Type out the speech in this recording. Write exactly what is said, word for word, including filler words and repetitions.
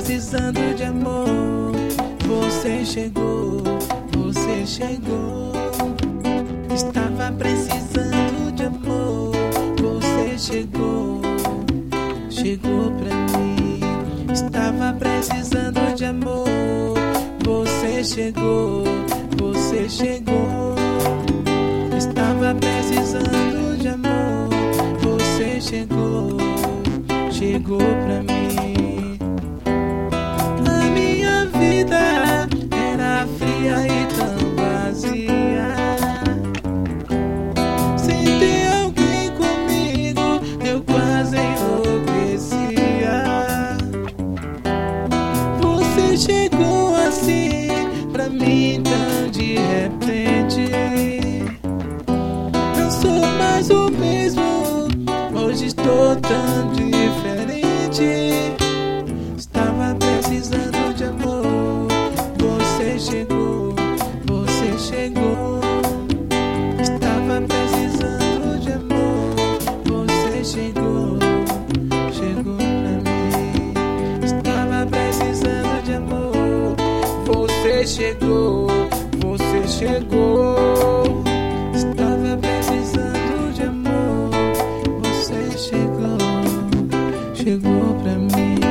precisando de amor. Você chegou, você chegou. Estava precisando de amor. Você chegou, chegou pra mim. Estava precisando de amor. Você chegou, você chegou. Estava precisando de amor. Você chegou, chegou pra mim. A minha vida era fria e tão vazia. Sem ter alguém comigo, eu quase enlouquecia. Você chegou assim pra mim tão de repente. Não sou mais o mesmo, hoje estou tão diferente. Estava precisando de amor. Você chegou, você chegou. Estava precisando de amor. Você chegou, chegou pra mim. Estava precisando de amor. Você chegou, você chegou. Estava precisando de amor. Você chegou, chegou pra mim.